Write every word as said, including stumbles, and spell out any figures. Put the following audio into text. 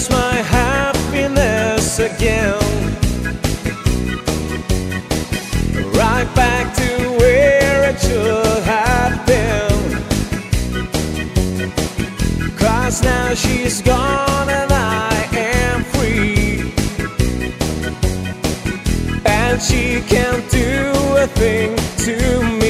There's my happiness again, right back to where it should have been. 'Cause now she's gone and I am free, and she can't do a thing to me.